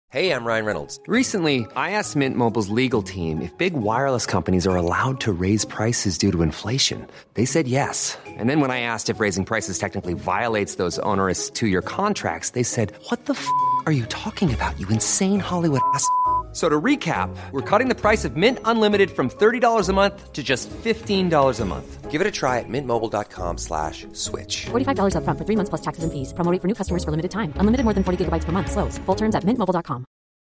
Hey, I'm Ryan Reynolds. Recently, I asked Mint Mobile's legal team if big wireless companies are allowed to raise prices due to inflation. They said yes. And then when I asked if raising prices technically violates those onerous two-year contracts, they said, "What the f*** are you talking about, you insane Hollywood ass?" So to recap, we're cutting the price of Mint Unlimited from $30 a month to just $15 a month. Give it a try at mintmobile.com/switch. $45 up front for 3 months plus taxes and fees. Promo rate for new customers for limited time. Unlimited more than 40 gigabytes per month. Slows full terms at mintmobile.com.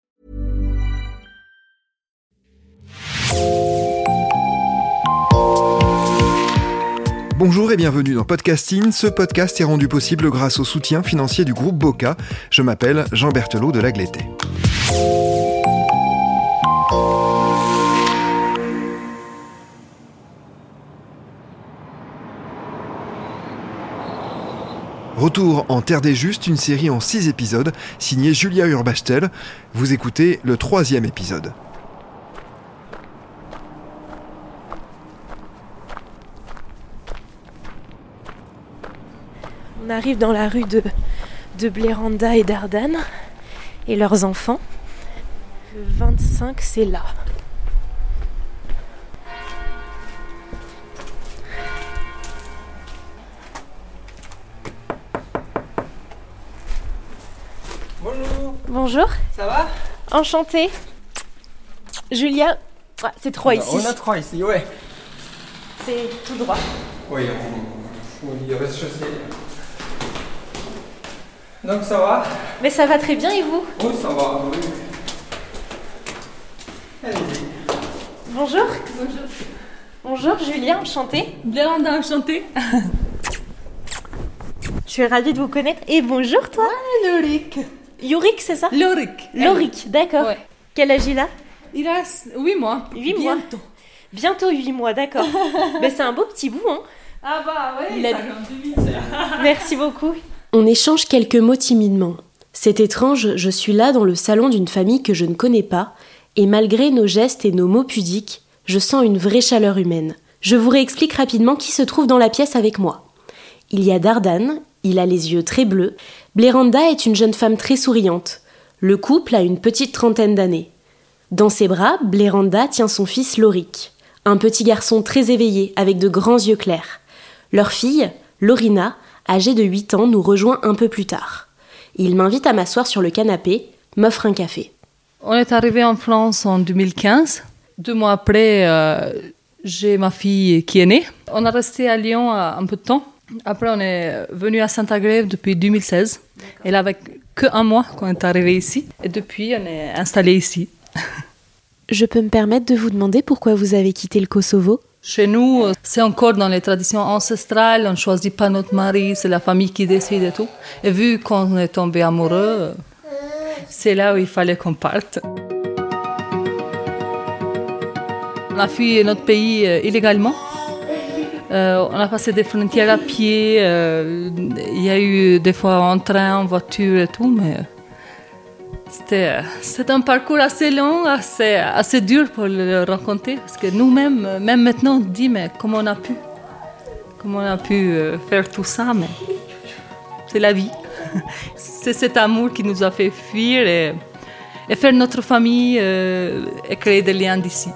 Bonjour et bienvenue dans Podcasting. Ce podcast est rendu possible grâce au soutien financier du groupe Boca. Je m'appelle Jean Berthelot de Lagleté. Retour en Terre des Justes, une série en 6 épisodes, signée Julia Urbachtel. Vous écoutez le 3e épisode. On arrive dans la rue de Bléranda et Dardane et leurs enfants. Le 25, c'est là. Bonjour. Ça va? Enchantée. Julia, c'est 3 ici. On a 3 ici, ouais. C'est tout droit. Oui, on dit rez-de-chaussée. Donc ça va? Mais ça va très bien et vous? Oui, ça va, oui. Allez-y. Bonjour. Bonjour Julia, enchantée. Bléranda, enchantée. Je suis ravie de vous connaître. Et bonjour toi. Lorik. Yorick, c'est ça? Lorik, d'accord. Ouais. Quel âge il a? Il a 8 mois. 8 mois. Bientôt 8 mois, d'accord. Mais c'est un beau petit bout, hein. Ah bah ouais, il a ça grandit vite. Merci beaucoup. On échange quelques mots timidement. C'est étrange, je suis là dans le salon d'une famille que je ne connais pas, et malgré nos gestes et nos mots pudiques, je sens une vraie chaleur humaine. Je vous réexplique rapidement qui se trouve dans la pièce avec moi. Il y a Dardane, il a les yeux très bleus. Bléranda est une jeune femme très souriante. Le couple a une petite trentaine d'années. Dans ses bras, Bléranda tient son fils Lorik, un petit garçon très éveillé avec de grands yeux clairs. Leur fille, Lorina, âgée de 8 ans, nous rejoint un peu plus tard. Il m'invite à m'asseoir sur le canapé, m'offre un café. On est arrivé en France en 2015. 2 mois après, j'ai ma fille qui est née. On a resté à Lyon un peu de temps. Après, on est venu à Saint-Agrève depuis 2016. D'accord. Et là, avec que 1 mois qu'on est arrivé ici. Et depuis, on est installé ici. Je peux me permettre de vous demander pourquoi vous avez quitté le Kosovo? Chez nous, c'est encore dans les traditions ancestrales. On ne choisit pas notre mari, c'est la famille qui décide et tout. Et vu qu'on est tombé amoureux, c'est là où il fallait qu'on parte. On a fui notre pays illégalement. On a passé des frontières à pied. Il y a eu des fois en train, en voiture et tout, mais c'était un parcours assez long, assez dur pour le raconter. Parce que nous-mêmes, même maintenant, on dit mais comment on a pu faire tout ça, mais c'est la vie. C'est cet amour qui nous a fait fuir et faire notre famille et créer des liens d'ici.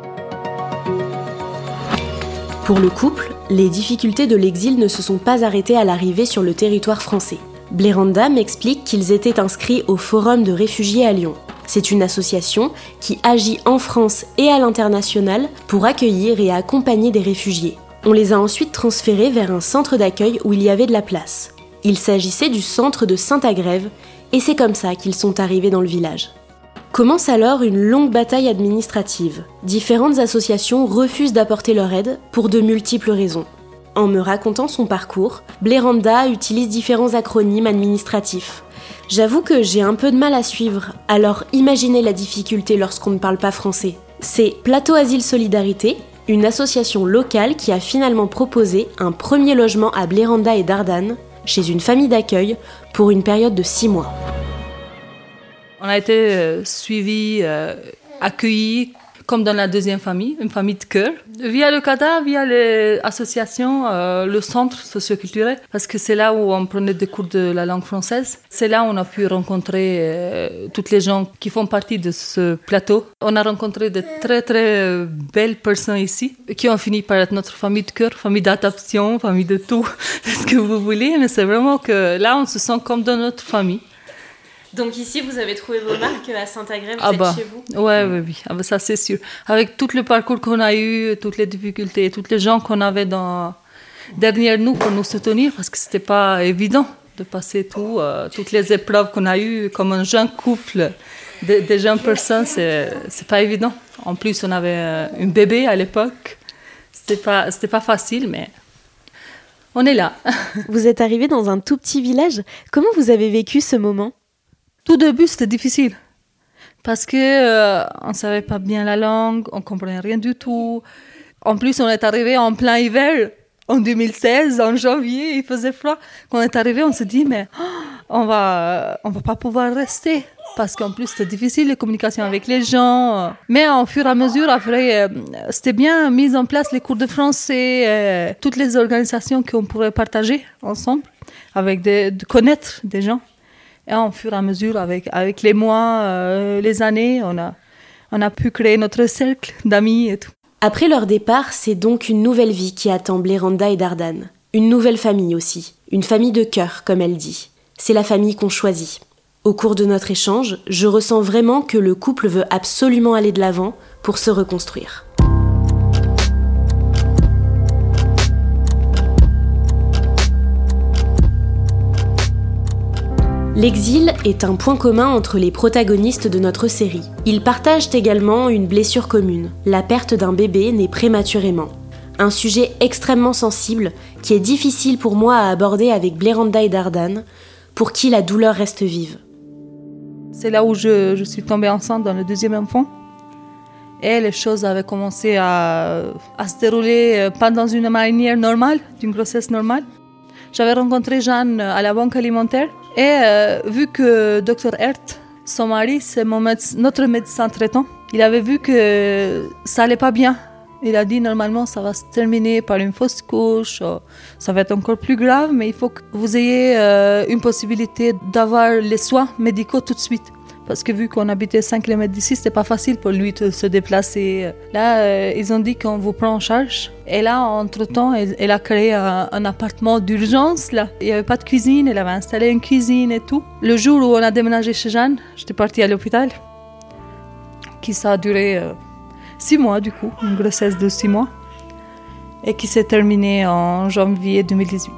Pour le couple, les difficultés de l'exil ne se sont pas arrêtées à l'arrivée sur le territoire français. Bléranda m'explique qu'ils étaient inscrits au Forum de réfugiés à Lyon. C'est une association qui agit en France et à l'international pour accueillir et accompagner des réfugiés. On les a ensuite transférés vers un centre d'accueil où il y avait de la place. Il s'agissait du centre de Saint-Agrève et c'est comme ça qu'ils sont arrivés dans le village. Commence alors une longue bataille administrative. Différentes associations refusent d'apporter leur aide pour de multiples raisons. En me racontant son parcours, Bléranda utilise différents acronymes administratifs. J'avoue que j'ai un peu de mal à suivre, alors imaginez la difficulté lorsqu'on ne parle pas français. C'est Plateau Asile Solidarité, une association locale qui a finalement proposé un premier logement à Bléranda et Dardane, chez une famille d'accueil, pour une période de 6 mois. On a été suivis, accueillis comme dans la deuxième famille, une famille de cœur. Via le CADA, via l'association, le centre socioculturel, parce que c'est là où on prenait des cours de la langue française. C'est là où on a pu rencontrer toutes les gens qui font partie de ce plateau. On a rencontré de très très belles personnes ici, qui ont fini par être notre famille de cœur, famille d'adoption, famille de tout, ce que vous voulez. Mais c'est vraiment que là, on se sent comme dans notre famille. Donc ici, vous avez trouvé vos marques à Saint-Agrève, vous êtes chez vous? Oui. Ça c'est sûr. Avec tout le parcours qu'on a eu, toutes les difficultés, tous les gens qu'on avait derrière nous pour nous soutenir, parce que c'était pas évident de passer toutes les épreuves qu'on a eues comme un jeune couple, des jeunes personnes, c'est pas évident. En plus, on avait une bébé à l'époque. C'était pas facile, mais on est là. Vous êtes arrivé dans un tout petit village. Comment vous avez vécu ce moment? Tout début, c'était difficile. Parce qu'on ne savait pas bien la langue, on ne comprenait rien du tout. En plus, on est arrivé en plein hiver, en 2016, en janvier, il faisait froid. Quand on est arrivé, on s'est dit, mais on va pas pouvoir rester. Parce qu'en plus, c'était difficile, les communications avec les gens. Mais au fur et à mesure, après, c'était bien mis en place les cours de français, toutes les organisations qu'on pourrait partager ensemble, de connaître des gens. Et au fur et à mesure, avec les mois, les années, on a pu créer notre cercle d'amis et tout. Après leur départ, c'est donc une nouvelle vie qui attend Bléranda et Dardane. Une nouvelle famille aussi. Une famille de cœur, comme elle dit. C'est la famille qu'on choisit. Au cours de notre échange, je ressens vraiment que le couple veut absolument aller de l'avant pour se reconstruire. L'exil est un point commun entre les protagonistes de notre série. Ils partagent également une blessure commune, la perte d'un bébé né prématurément. Un sujet extrêmement sensible qui est difficile pour moi à aborder avec Bléranda et Dardane, pour qui la douleur reste vive. C'est là où je suis tombée enceinte dans le deuxième enfant. Et les choses avaient commencé à se dérouler pas dans une manière normale, d'une grossesse normale. J'avais rencontré Jeanne à la banque alimentaire et vu que Dr Hert, son mari, c'est notre médecin traitant, il avait vu que ça allait pas bien. Il a dit normalement ça va se terminer par une fausse couche, ça va être encore plus grave, mais il faut que vous ayez une possibilité d'avoir les soins médicaux tout de suite. Parce que vu qu'on habitait 5 km d'ici, c'était pas facile pour lui de se déplacer. Là, ils ont dit qu'on vous prend en charge. Et là, entre-temps, elle a créé un appartement d'urgence. Là. Il n'y avait pas de cuisine, elle avait installé une cuisine et tout. Le jour où on a déménagé chez Jeanne, j'étais partie à l'hôpital, ça a duré 6 mois du coup, une grossesse de 6 mois, et qui s'est terminée en janvier 2018.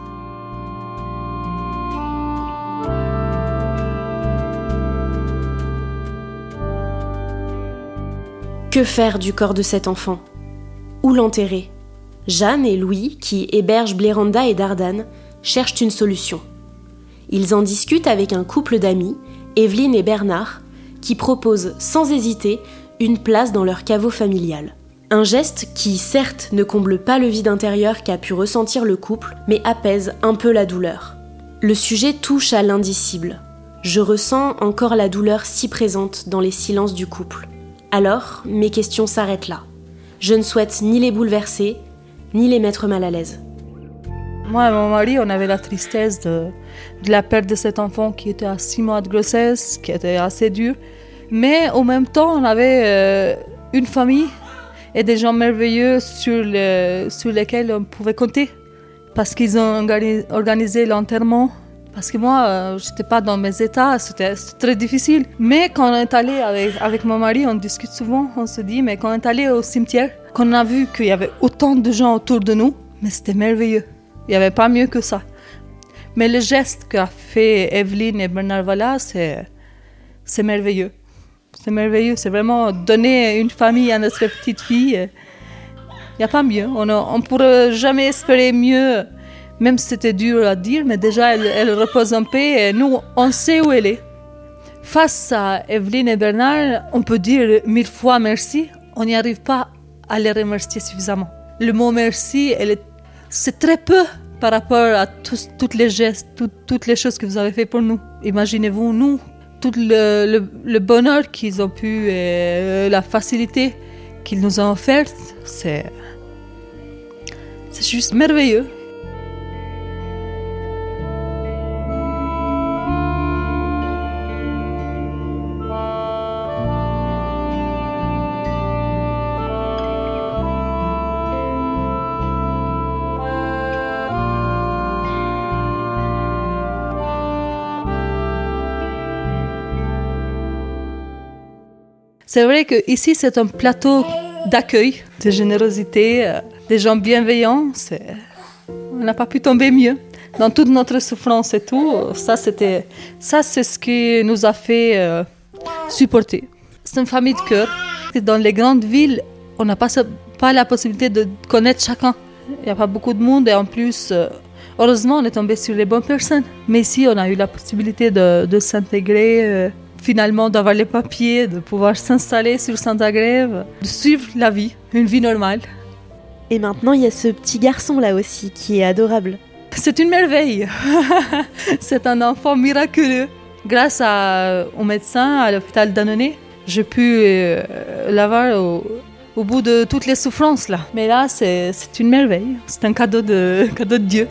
Que faire du corps de cet enfant? Où l'enterrer? Jeanne et Louis, qui hébergent Bléranda et Dardane, cherchent une solution. Ils en discutent avec un couple d'amis, Evelyne et Bernard, qui proposent sans hésiter une place dans leur caveau familial. Un geste qui, certes, ne comble pas le vide intérieur qu'a pu ressentir le couple, mais apaise un peu la douleur. Le sujet touche à l'indicible. Je ressens encore la douleur si présente dans les silences du couple. Alors, mes questions s'arrêtent là. Je ne souhaite ni les bouleverser, ni les mettre mal à l'aise. Moi et mon mari, on avait la tristesse de la perte de cet enfant qui était à 6 mois de grossesse, qui était assez dur. Mais en même temps, on avait une famille et des gens merveilleux sur lesquels on pouvait compter. Parce qu'ils ont organisé l'enterrement. Parce que moi, je n'étais pas dans mes états, c'était très difficile. Mais quand on est allé avec mon mari, on discute souvent, on se dit, mais quand on est allé au cimetière, qu'on a vu qu'il y avait autant de gens autour de nous, mais c'était merveilleux. Il n'y avait pas mieux que ça. Mais le geste qu'a fait Evelyne et Bernard Valla, c'est merveilleux. C'est merveilleux, c'est vraiment donner une famille à notre petite fille. Il n'y a pas mieux, on ne pourrait jamais espérer mieux. Même si c'était dur à dire, mais déjà, elle repose en paix et nous, on sait où elle est. Face à Evelyne et Bernard, on peut dire 1000 fois merci. On n'y arrive pas à les remercier suffisamment. Le mot merci, c'est très peu par rapport à tous les gestes, toutes les choses que vous avez fait pour nous. Imaginez-vous, nous, tout le bonheur qu'ils ont pu et la facilité qu'ils nous ont offerte, c'est juste merveilleux. C'est vrai qu'ici, c'est un plateau d'accueil, de générosité, des gens bienveillants. On n'a pas pu tomber mieux. Dans toute notre souffrance et tout, ça, c'est ce qui nous a fait supporter. C'est une famille de cœur. Dans les grandes villes, on n'a pas la possibilité de connaître chacun. Il n'y a pas beaucoup de monde et en plus, heureusement, on est tombé sur les bonnes personnes. Mais ici, on a eu la possibilité de s'intégrer. Finalement, d'avoir les papiers, de pouvoir s'installer sur Saint-Agrève, de suivre la vie, une vie normale. Et maintenant, il y a ce petit garçon là aussi qui est adorable. C'est une merveille. C'est un enfant miraculeux. Grâce au médecin à l'hôpital d'Annonay, j'ai pu l'avoir au bout de toutes les souffrances là. Mais là, c'est une merveille. C'est un cadeau de Dieu.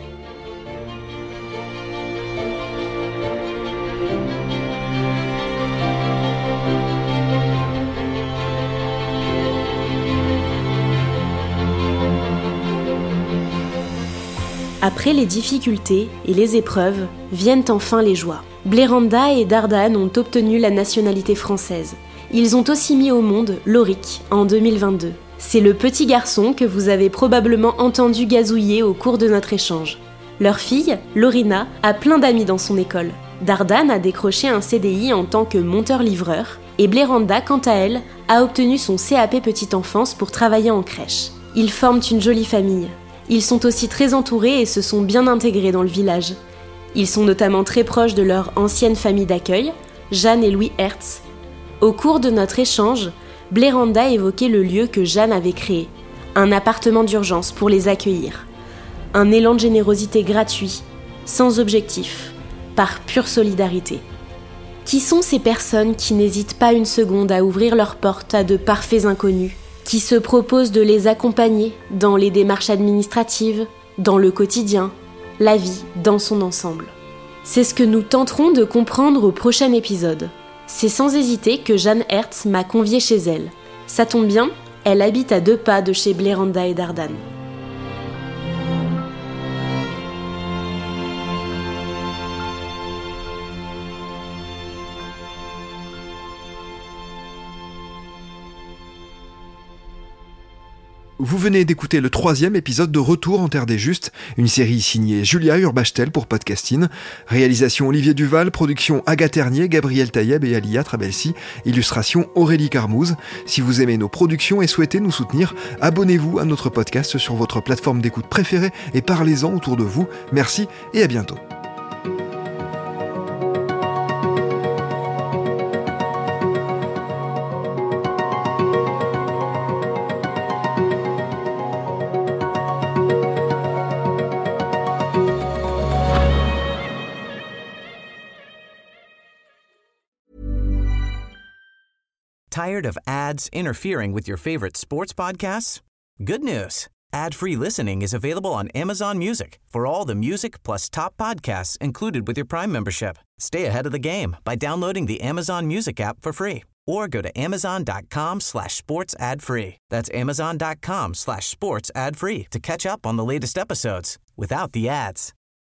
Après les difficultés et les épreuves, viennent enfin les joies. Bléranda et Dardan ont obtenu la nationalité française. Ils ont aussi mis au monde Lorik en 2022. C'est le petit garçon que vous avez probablement entendu gazouiller au cours de notre échange. Leur fille, Lorina, a plein d'amis dans son école. Dardan a décroché un CDI en tant que monteur-livreur et Bléranda, quant à elle, a obtenu son CAP Petite Enfance pour travailler en crèche. Ils forment une jolie famille. Ils sont aussi très entourés et se sont bien intégrés dans le village. Ils sont notamment très proches de leur ancienne famille d'accueil, Jeanne et Louis Hertz. Au cours de notre échange, Bléranda évoquait le lieu que Jeanne avait créé, un appartement d'urgence pour les accueillir. Un élan de générosité gratuit, sans objectif, par pure solidarité. Qui sont ces personnes qui n'hésitent pas une seconde à ouvrir leurs portes à de parfaits inconnus, qui se proposent de les accompagner dans les démarches administratives, dans le quotidien, la vie dans son ensemble. C'est ce que nous tenterons de comprendre au prochain épisode. C'est sans hésiter que Jeanne Hertz m'a conviée chez elle. Ça tombe bien, elle habite à 2 pas de chez Bléranda et Dardan. Vous venez d'écouter le 3e épisode de Retour en Terre des Justes, une série signée Julia Urbachtel pour Podcasting. Réalisation Olivier Duval, production Agathe Ternier, Gabriel Taïeb et Alia Trabelsi, illustration Aurélie Carmouze. Si vous aimez nos productions et souhaitez nous soutenir, abonnez-vous à notre podcast sur votre plateforme d'écoute préférée et parlez-en autour de vous. Merci et à bientôt. Tired of ads interfering with your favorite sports podcasts? Good news. Ad-free listening is available on Amazon Music for all the music plus top podcasts included with your Prime membership. Stay ahead of the game by downloading the Amazon Music app for free or go to amazon.com/sports ad-free. That's amazon.com/sports ad-free to catch up on the latest episodes without the ads.